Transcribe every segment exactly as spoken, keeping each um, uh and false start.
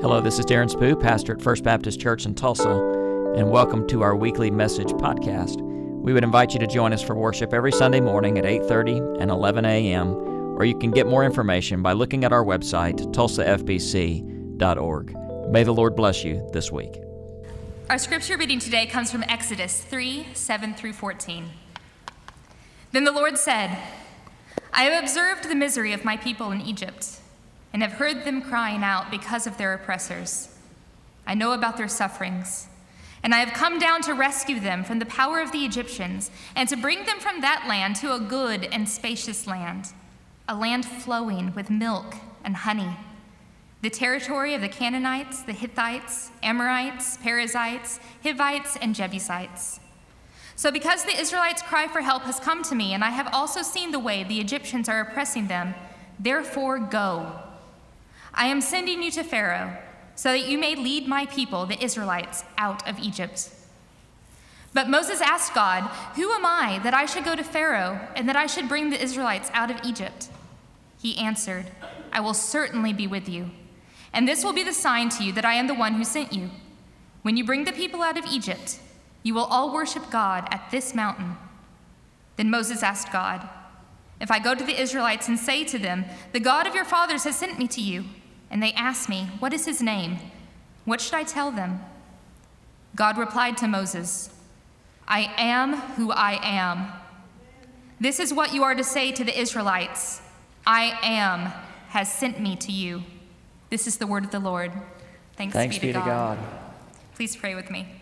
Hello, this is Darren Spoo, pastor at First Baptist Church in Tulsa, and welcome to our weekly message podcast. We would invite you to join us for worship every Sunday morning at eight thirty and eleven a.m., or you can get more information by looking at our website, tulsa f b c dot org. May the Lord bless you this week. Our scripture reading today comes from Exodus three, seven through fourteen. Then the Lord said, I have observed the misery of my people in Egypt, and have heard them crying out because of their oppressors. I know about their sufferings, and I have come down to rescue them from the power of the Egyptians, and to bring them from that land to a good and spacious land, a land flowing with milk and honey, the territory of the Canaanites, the Hittites, Amorites, Perizzites, Hivites, and Jebusites. So because the Israelites' cry for help has come to me, and I have also seen the way the Egyptians are oppressing them, therefore go. I am sending you to Pharaoh, so that you may lead my people, the Israelites, out of Egypt. But Moses asked God, Who am I that I should go to Pharaoh, and that I should bring the Israelites out of Egypt? He answered, I will certainly be with you, and this will be the sign to you that I am the one who sent you. When you bring the people out of Egypt, you will all worship God at this mountain. Then Moses asked God, If I go to the Israelites and say to them, The God of your fathers has sent me to you, and they ask me, What is his name? What should I tell them? God replied to Moses, I am who I am. This is what you are to say to the Israelites, I am has sent me to you. This is the word of the Lord. Thanks, Thanks be, to, be to God. God. Please pray with me.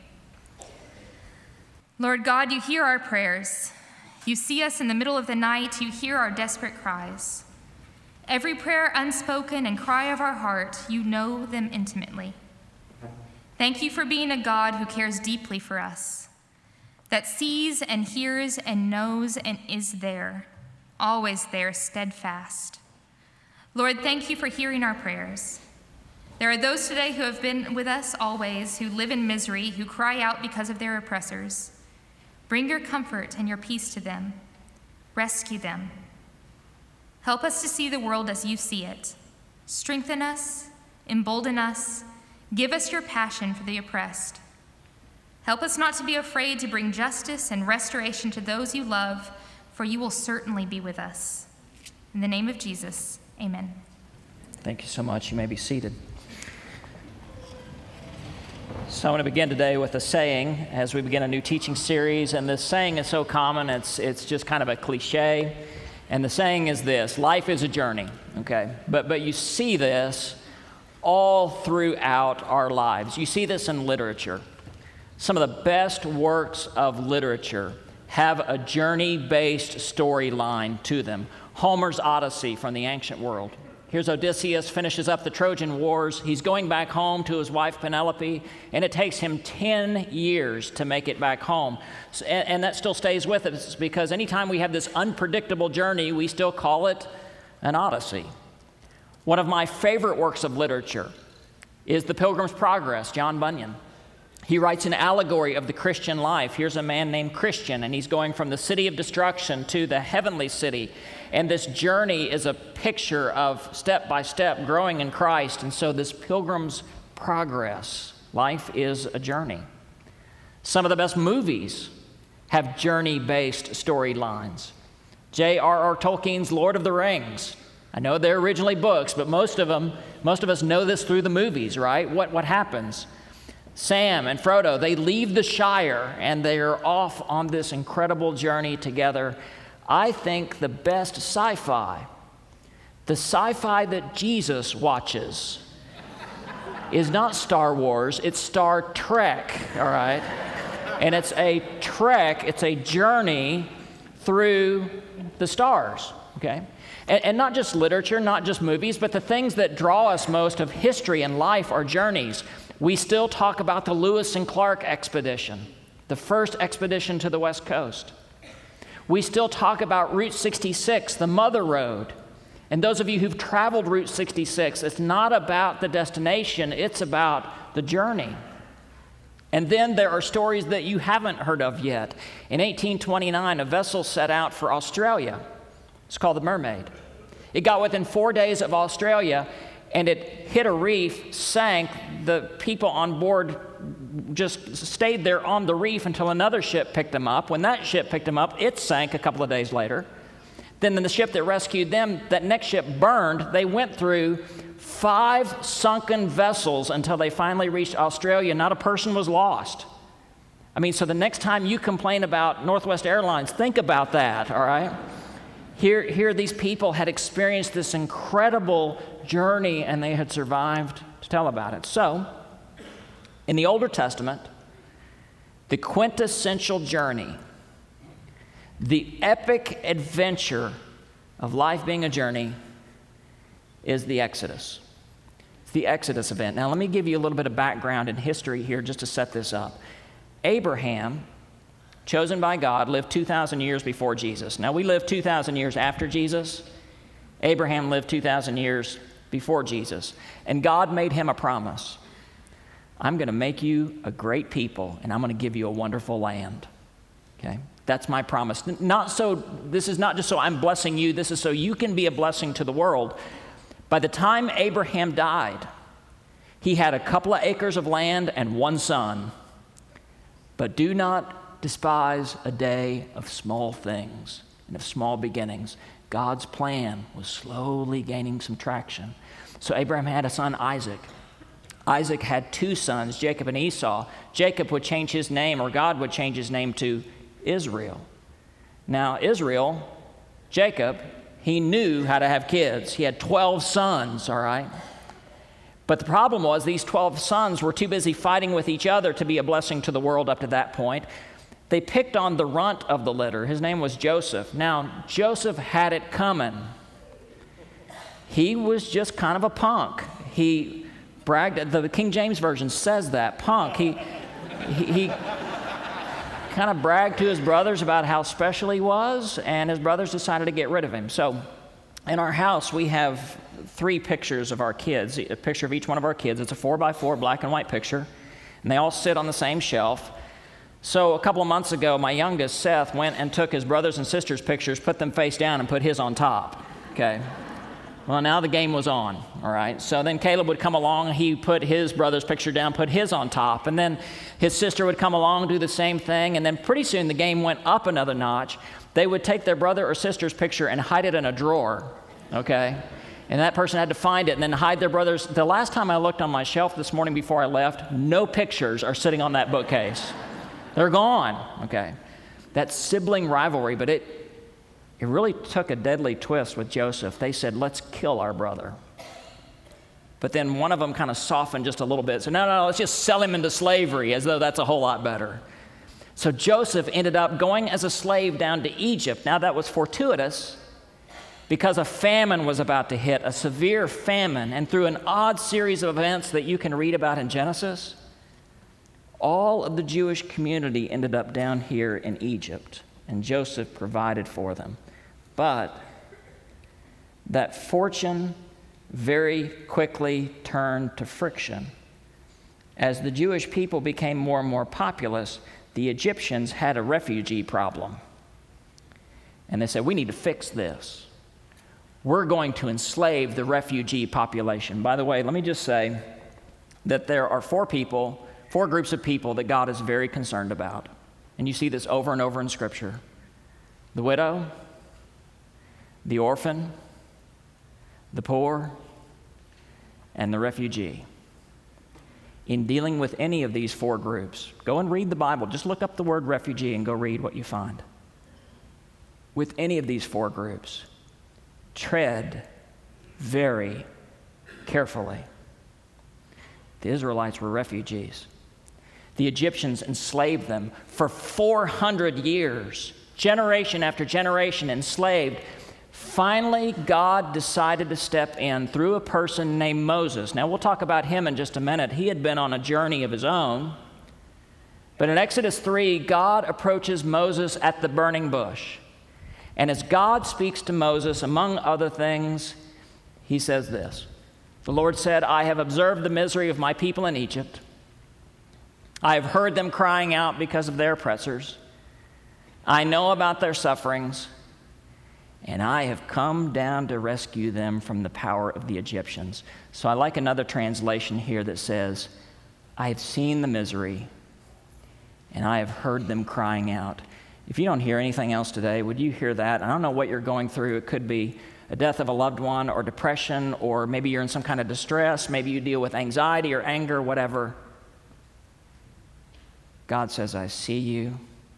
Lord God, you hear our prayers. You see us in the middle of the night. You hear our desperate cries. Every prayer unspoken and cry of our heart, you know them intimately. Thank you for being a God who cares deeply for us, that sees and hears and knows and is there, always there, steadfast. Lord, thank you for hearing our prayers. There are those today who have been with us always, who live in misery, who cry out because of their oppressors. Bring your comfort and your peace to them. Rescue them. Help us to see the world as you see it. Strengthen us, embolden us, give us your passion for the oppressed. Help us not to be afraid to bring justice and restoration to those you love, for you will certainly be with us. In the name of Jesus, amen. Thank you so much. You may be seated. So I want to begin today with a saying as we begin a new teaching series, and this saying is so common, it's it's just kind of a cliche, and the saying is this: life is a journey, okay? But but you see this all throughout our lives. You see this in literature. Some of the best works of literature have a journey-based storyline to them. Homer's Odyssey from the ancient world. Here's Odysseus, finishes up the Trojan Wars. He's going back home to his wife Penelope, and it takes him ten years to make it back home. So, and, and that still stays with us because anytime we have this unpredictable journey, we still call it an Odyssey. One of my favorite works of literature is The Pilgrim's Progress, John Bunyan. He writes an allegory of the Christian life. Here's a man named Christian, and he's going from the city of destruction to the heavenly city. And this journey is a picture of step by step growing in Christ. And so this pilgrim's progress, life is a journey. Some of the best movies have journey-based storylines. J R R Tolkien's Lord of the Rings. I know they're originally books, but most of them, most of us know this through the movies, right? What, what happens? Sam and Frodo, they leave the Shire and they're off on this incredible journey together. I think the best sci-fi, the sci-fi that Jesus watches, is not Star Wars, it's Star Trek, all right? And it's a trek, it's a journey through the stars, okay? And, and not just literature, not just movies, but the things that draw us most of history and life are journeys. We still talk about the Lewis and Clark expedition, the first expedition to the West Coast. We still talk about Route sixty-six, the Mother Road. And those of you who've traveled Route sixty-six, it's not about the destination, it's about the journey. And then there are stories that you haven't heard of yet. In eighteen twenty-nine, a vessel set out for Australia. It's called the Mermaid. It got within four days of Australia, and it hit a reef, sank. The people on board just stayed there on the reef until another ship picked them up. When that ship picked them up, it sank a couple of days later. Then the ship that rescued them, that next ship burned. They went through five sunken vessels until they finally reached Australia. Not a person was lost. I mean, so the next time you complain about Northwest Airlines, think about that, all right? Here, here these people had experienced this incredible journey, and they had survived to tell about it. So, in the Older Testament, the quintessential journey, the epic adventure of life being a journey is the Exodus. It's the Exodus event. Now, let me give you a little bit of background and history here just to set this up. Abraham, chosen by God, lived two thousand years before Jesus. Now, we live two thousand years after Jesus. Abraham lived two thousand years before Jesus. And God made him a promise. I'm going to make you a great people, and I'm going to give you a wonderful land. Okay? That's my promise. Not so, this is not just so I'm blessing you, this is so you can be a blessing to the world. By the time Abraham died, he had a couple of acres of land and one son. But do not despise a day of small things and of small beginnings. God's plan was slowly gaining some traction. So Abraham had a son, Isaac. Isaac had two sons, Jacob and Esau. Jacob would change his name, or God would change his name to Israel. Now, Israel, Jacob, he knew how to have kids. He had twelve sons, all right? But the problem was these twelve sons were too busy fighting with each other to be a blessing to the world up to that point. They picked on the runt of the litter. His name was Joseph. Now, Joseph had it coming. He was just kind of a punk. He bragged, the King James Version says that, punk. He, he, he kind of bragged to his brothers about how special he was, and his brothers decided to get rid of him. So in our house, we have three pictures of our kids, a picture of each one of our kids. It's a four by four black and white picture, and they all sit on the same shelf. So a couple of months ago, my youngest, Seth, went and took his brothers and sisters' pictures, put them face down, and put his on top, okay? Well, now the game was on, all right? So then Caleb would come along, he put his brother's picture down, put his on top, and then his sister would come along, do the same thing, and then pretty soon the game went up another notch. They would take their brother or sister's picture and hide it in a drawer, okay? And that person had to find it and then hide their brother's. The last time I looked on my shelf this morning before I left, no pictures are sitting on that bookcase. They're gone, okay? That sibling rivalry, but it It really took a deadly twist with Joseph. They said, let's kill our brother. But then one of them kind of softened just a little bit. So no, no, no, let's just sell him into slavery, as though that's a whole lot better. So Joseph ended up going as a slave down to Egypt. Now that was fortuitous because a famine was about to hit, a severe famine. And through an odd series of events that you can read about in Genesis, all of the Jewish community ended up down here in Egypt. And Joseph provided for them. But that fortune very quickly turned to friction. As the Jewish people became more and more populous, the Egyptians had a refugee problem. And they said, we need to fix this. We're going to enslave the refugee population. By the way, let me just say that there are four people, four groups of people that God is very concerned about. And you see this over and over in Scripture. The widow, the orphan, the poor, and the refugee. In dealing with any of these four groups, go and read the Bible. Just look up the word refugee and go read what you find. With any of these four groups, tread very carefully. The Israelites were refugees. The Egyptians enslaved them for four hundred years, generation after generation enslaved. Finally, God decided to step in through a person named Moses. Now, we'll talk about him in just a minute. He had been on a journey of his own. But in Exodus three, God approaches Moses at the burning bush. And as God speaks to Moses, among other things, he says this. The Lord said, I have observed the misery of my people in Egypt. I have heard them crying out because of their oppressors. I know about their sufferings, and I have come down to rescue them from the power of the Egyptians. So I like another translation here that says, I have seen the misery, and I have heard them crying out. If you don't hear anything else today, would you hear that? I don't know what you're going through. It could be a death of a loved one or depression, or maybe you're in some kind of distress. Maybe you deal with anxiety or anger, whatever. God says, I see you,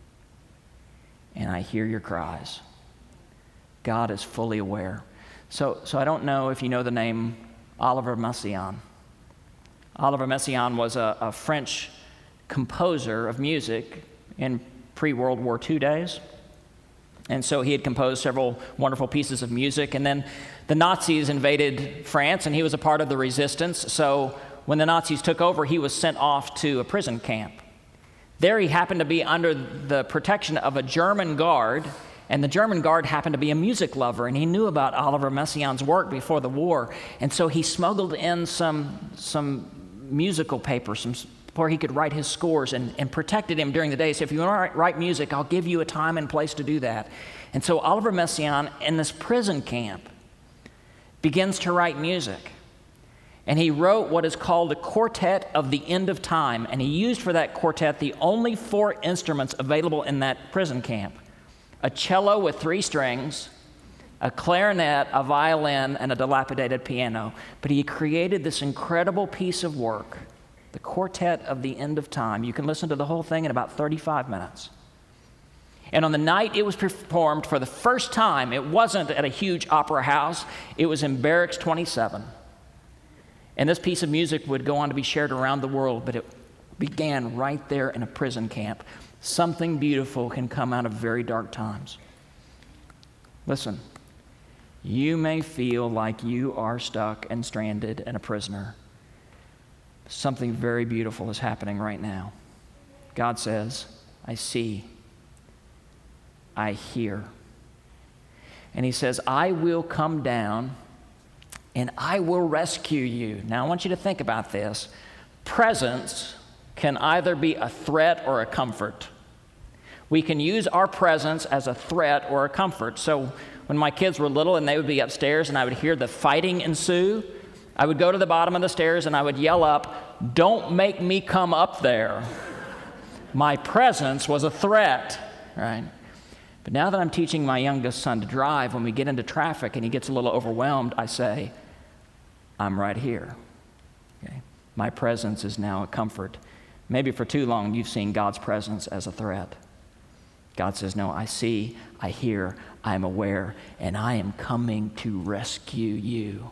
and I hear your cries. God is fully aware. So, so I don't know if you know the name Oliver Messiaen. Oliver Messiaen was a, a French composer of music in pre-World War Two days. And so he had composed several wonderful pieces of music. And then the Nazis invaded France, and he was a part of the resistance. So when the Nazis took over, he was sent off to a prison camp. There he happened to be under the protection of a German guard, and the German guard happened to be a music lover, and he knew about Oliver Messiaen's work before the war. And so he smuggled in some, some musical paper, some where he could write his scores, and, and protected him during the day. So if you want to write music, I'll give you a time and place to do that. And so Oliver Messiaen, in this prison camp, begins to write music. And he wrote what is called a quartet of the end of time. And he used for that quartet the only four instruments available in that prison camp: a cello with three strings, a clarinet, a violin, and a dilapidated piano. But he created this incredible piece of work, the Quartet of the End of Time. You can listen to the whole thing in about thirty-five minutes. And on the night it was performed for the first time, it wasn't at a huge opera house. It was in Barracks twenty-seven. And this piece of music would go on to be shared around the world, but it began right there in a prison camp. Something beautiful can come out of very dark times. Listen, you may feel like you are stuck and stranded and a prisoner. Something very beautiful is happening right now. God says, I see, I hear. And he says, I will come down and I will rescue you. Now I want you to think about this. Presence can either be a threat or a comfort. We can use our presence as a threat or a comfort. So when my kids were little and they would be upstairs and I would hear the fighting ensue, I would go to the bottom of the stairs and I would yell up, don't make me come up there. My presence was a threat, right? But now that I'm teaching my youngest son to drive, when we get into traffic and he gets a little overwhelmed, I say, I'm right here. Okay? My presence is now a comfort. Maybe for too long you've seen God's presence as a threat. God says, no, I see, I hear, I am aware, and I am coming to rescue you.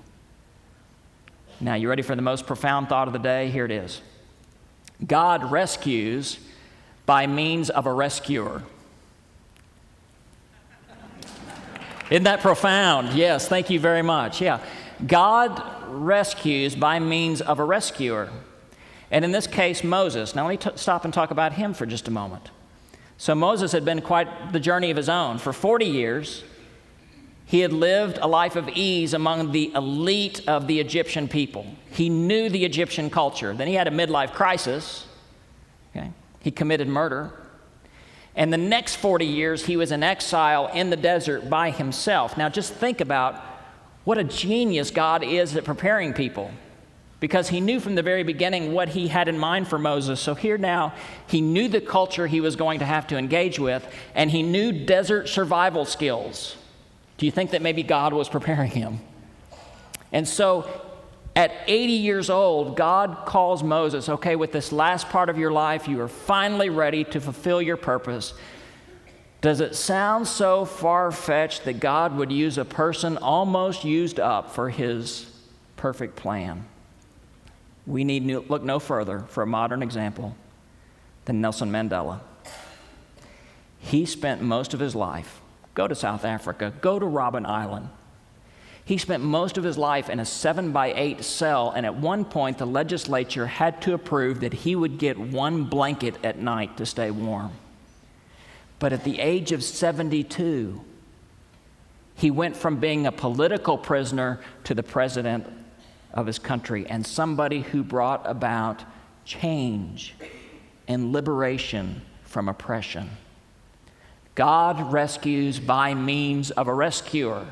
Now, you ready for the most profound thought of the day? Here it is. God rescues by means of a rescuer. Isn't that profound? Yes, thank you very much. Yeah. God rescues by means of a rescuer. And in this case, Moses. Now, let me t- stop and talk about him for just a moment. So Moses had been quite the journey of his own. For forty years, he had lived a life of ease among the elite of the Egyptian people. He knew the Egyptian culture. Then he had a midlife crisis. Okay? He committed murder. And the next forty years, he was in exile in the desert by himself. Now, just think about what a genius God is at preparing people, because he knew from the very beginning what he had in mind for Moses. So here now, he knew the culture he was going to have to engage with, and he knew desert survival skills. Do you think that maybe God was preparing him? And so at eighty years old, God calls Moses, okay, with this last part of your life, you are finally ready to fulfill your purpose. Does it sound so far-fetched that God would use a person almost used up for his perfect plan? We need to look no further for a modern example than Nelson Mandela. He spent most of his life, go to South Africa, go to Robben Island. He spent most of his life in a seven by eight cell, and at one point the legislature had to approve that he would get one blanket at night to stay warm. But at the age of seventy-two, he went from being a political prisoner to the president of his country, and somebody who brought about change and liberation from oppression. God rescues by means of a rescuer.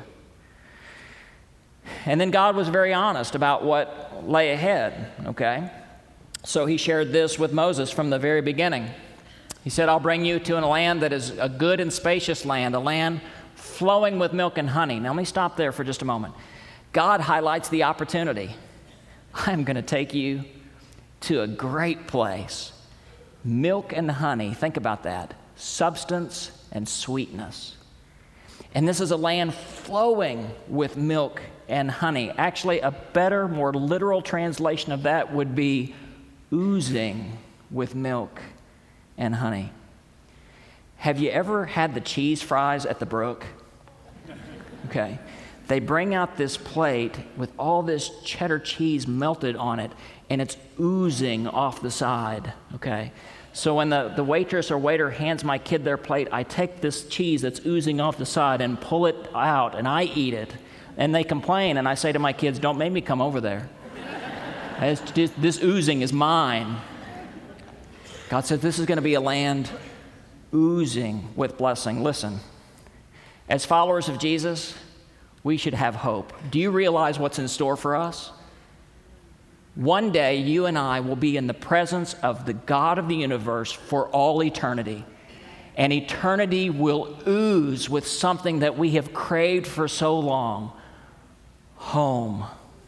And then God was very honest about what lay ahead, okay? So he shared this with Moses from the very beginning. He said, I'll bring you to a land that is a good and spacious land, a land flowing with milk and honey. Now let me stop there for just a moment. God highlights the opportunity. I'm going to take you to a great place. Milk and honey, think about that. Substance and sweetness. And this is a land flowing with milk and honey. Actually, a better, more literal translation of that would be oozing with milk and honey. Have you ever had the cheese fries at the Brook? Okay. They bring out this plate with all this cheddar cheese melted on it, and it's oozing off the side, okay? So when the, the waitress or waiter hands my kid their plate, I take this cheese that's oozing off the side and pull it out, and I eat it. And they complain, and I say to my kids, don't make me come over there. Just, this oozing is mine. God said this is going to be a land oozing with blessing. Listen, as followers of Jesus, we should have hope. Do you realize what's in store for us? One day, you and I will be in the presence of the God of the universe for all eternity. And eternity will ooze with something that we have craved for so long. Home.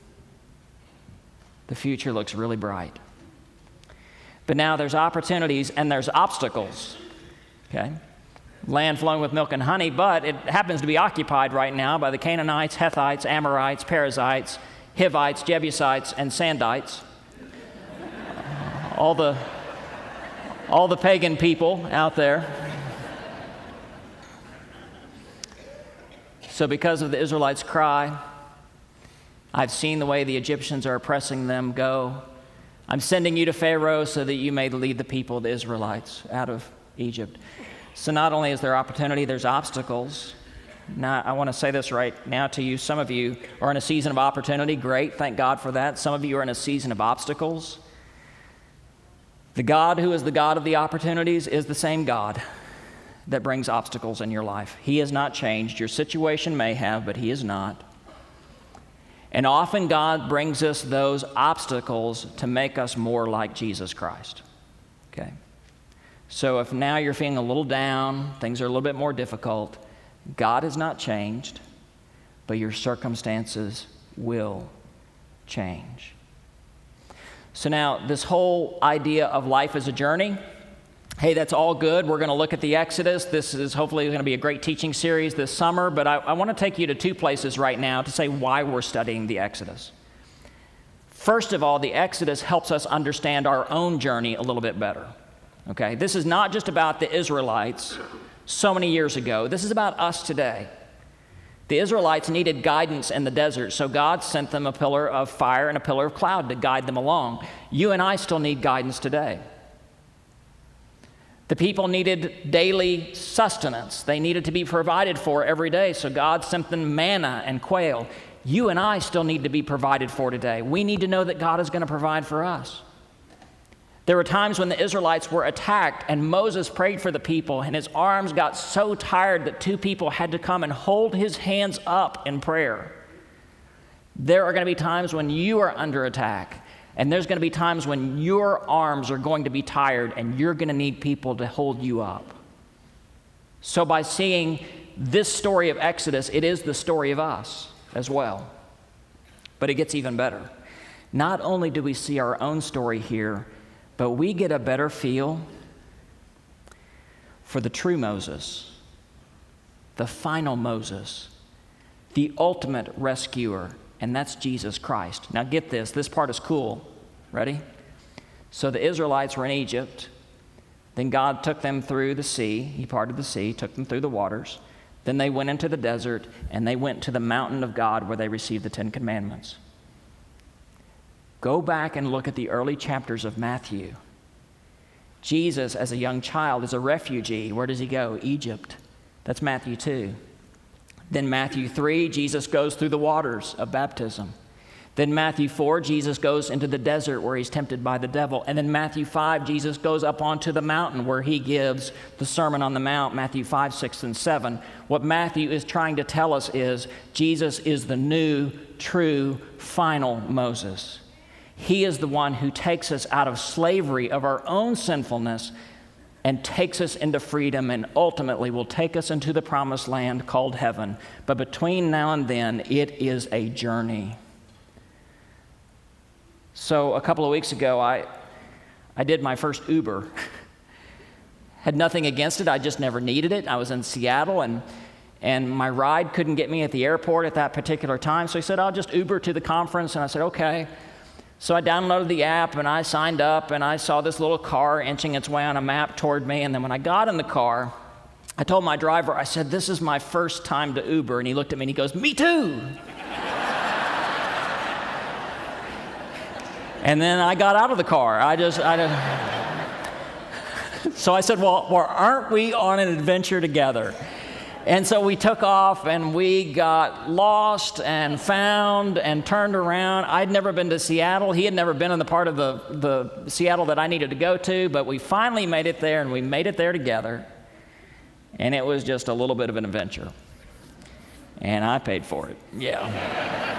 The future looks really bright. But now there's opportunities and there's obstacles. Okay? Land flowing with milk and honey, but it happens to be occupied right now by the Canaanites, Hethites, Amorites, Perizzites, Hivites, Jebusites, and Sandites. all the all the pagan people out there. So because of the Israelites' cry, I've seen the way the Egyptians are oppressing them. Go. I'm sending you to Pharaoh so that you may lead the people, the Israelites, out of Egypt. So not only is there opportunity, there's obstacles. Now, I want to say this right now to you. Some of you are in a season of opportunity. Great. Thank God for that. Some of you are in a season of obstacles. The God who is the God of the opportunities is the same God that brings obstacles in your life. He has not changed. Your situation may have, but He is not. And often God brings us those obstacles to make us more like Jesus Christ. Okay? So if now you're feeling a little down, things are a little bit more difficult, God has not changed, but your circumstances will change. So now, this whole idea of life as a journey, hey, that's all good. We're going to look at the Exodus. This is hopefully going to be a great teaching series this summer, but I, I want to take you to two places right now to say why we're studying the Exodus. First of all, the Exodus helps us understand our own journey a little bit better. Okay, this is not just about the Israelites so many years ago. This is about us today. The Israelites needed guidance in the desert, so God sent them a pillar of fire and a pillar of cloud to guide them along. You and I still need guidance today. The people needed daily sustenance. They needed to be provided for every day, so God sent them manna and quail. You and I still need to be provided for today. We need to know that God is going to provide for us. There were times when the Israelites were attacked, and Moses prayed for the people, and his arms got so tired that two people had to come and hold his hands up in prayer. There are going to be times when you are under attack, and there's going to be times when your arms are going to be tired, and you're going to need people to hold you up. So by seeing this story of Exodus, it is the story of us as well. But it gets even better. Not only do we see our own story here, but we get a better feel for the true Moses, the final Moses, the ultimate rescuer, and that's Jesus Christ. Now get this, this part is cool. Ready? So the Israelites were in Egypt. Then God took them through the sea. He parted the sea, took them through the waters. Then they went into the desert, and they went to the mountain of God where they received the Ten Commandments. Go back and look at the early chapters of Matthew. Jesus, as a young child, is a refugee. Where does he go? Egypt. That's Matthew two. Then Matthew three, Jesus goes through the waters of baptism. Then Matthew four, Jesus goes into the desert where he's tempted by the devil. And then Matthew five, Jesus goes up onto the mountain where he gives the Sermon on the Mount, Matthew five, six, and seven. What Matthew is trying to tell us is Jesus is the new, true, final Moses. He is the one who takes us out of slavery of our own sinfulness and takes us into freedom and ultimately will take us into the promised land called heaven. But between now and then, it is a journey. So a couple of weeks ago, I I did my first Uber. Had nothing against it. I just never needed it. I was in Seattle, and and my ride couldn't get me at the airport at that particular time. So he said, I'll just Uber to the conference. And I said, okay. So I downloaded the app, and I signed up, and I saw this little car inching its way on a map toward me. And then when I got in the car, I told my driver, I said, this is my first time to Uber. And he looked at me, and he goes, me too. And then I got out of the car. I just, I just. So I said, well, well, aren't we on an adventure together? And so we took off, and we got lost and found and turned around. I'd never been to Seattle. He had never been in the part of the, the Seattle that I needed to go to, but we finally made it there, and we made it there together. And it was just a little bit of an adventure. And I paid for it. Yeah.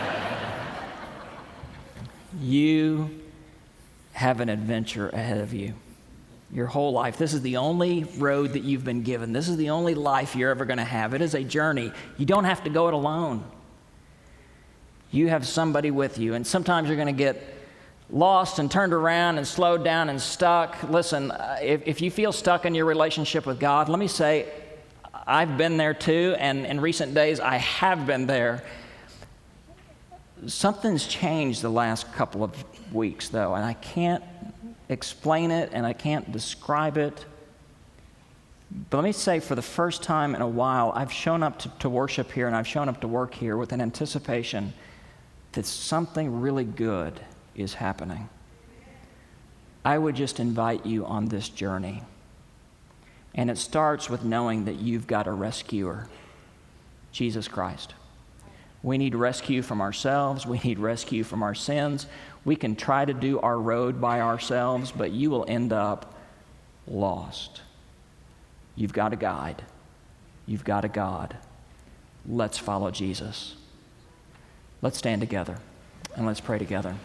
You have an adventure ahead of you. Your whole life. This is the only road that you've been given. This is the only life you're ever going to have. It is a journey. You don't have to go it alone. You have somebody with you. And sometimes you're going to get lost and turned around and slowed down and stuck. Listen, if, if you feel stuck in your relationship with God, let me say, I've been there too. And in recent days, I have been there. Something's changed the last couple of weeks, though, and I can't explain it and I can't describe it. But let me say, for the first time in a while, I've shown up to, to worship here and I've shown up to work here with an anticipation that something really good is happening. I would just invite you on this journey. And it starts with knowing that you've got a rescuer, Jesus Christ. We need rescue from ourselves. We need rescue from our sins. We can try to do our road by ourselves, but you will end up lost. You've got a guide. You've got a God. Let's follow Jesus. Let's stand together and let's pray together.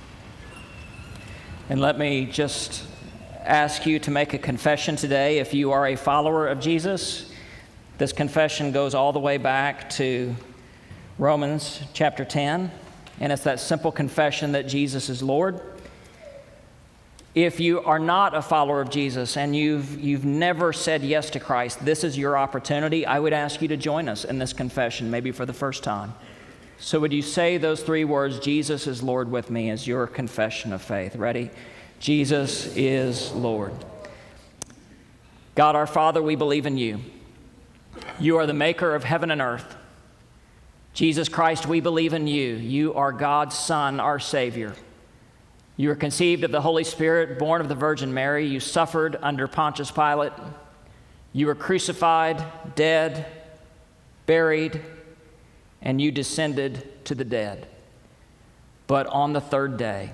And let me just ask you to make a confession today if you are a follower of Jesus. This confession goes all the way back to Romans chapter ten, and it's that simple confession that Jesus is Lord. If you are not a follower of Jesus and you've you've never said yes to Christ, this is your opportunity. I would ask you to join us in this confession, maybe for the first time. So would you say those three words, Jesus is Lord, with me as your confession of faith? Ready? Jesus is Lord. God our Father, we believe in you. You are the maker of heaven and earth. Jesus Christ, we believe in you. You are God's Son, our Savior. You were conceived of the Holy Spirit, born of the Virgin Mary. You suffered under Pontius Pilate. You were crucified, dead, buried, and you descended to the dead. But on the third day,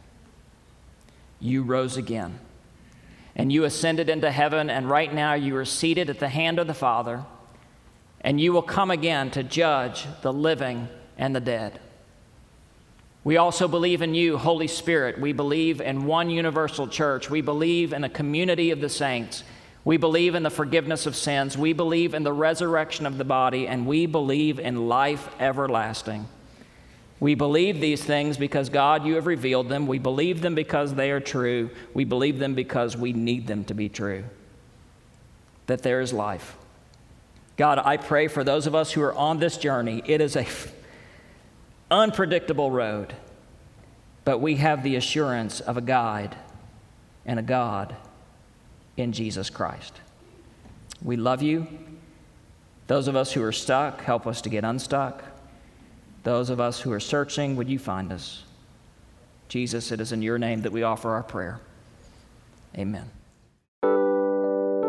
you rose again, and you ascended into heaven, and right now you are seated at the hand of the Father, and you will come again to judge the living and the dead. We also believe in you, Holy Spirit. We believe in one universal church. We believe in a community of the saints. We believe in the forgiveness of sins. We believe in the resurrection of the body, and we believe in life everlasting. We believe these things because, God, you have revealed them. We believe them because they are true. We believe them because we need them to be true, that there is life. God, I pray for those of us who are on this journey. It is a unpredictable road, but we have the assurance of a guide and a God in Jesus Christ. We love you. Those of us who are stuck, help us to get unstuck. Those of us who are searching, would you find us? Jesus, it is in your name that we offer our prayer. Amen.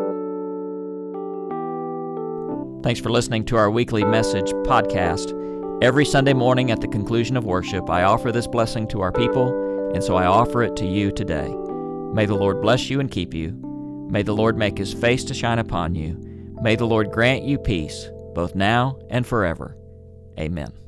Thanks for listening to our weekly message podcast. Every Sunday morning at the conclusion of worship, I offer this blessing to our people, and so I offer it to you today. May the Lord bless you and keep you. May the Lord make his face to shine upon you. May the Lord grant you peace, both now and forever. Amen.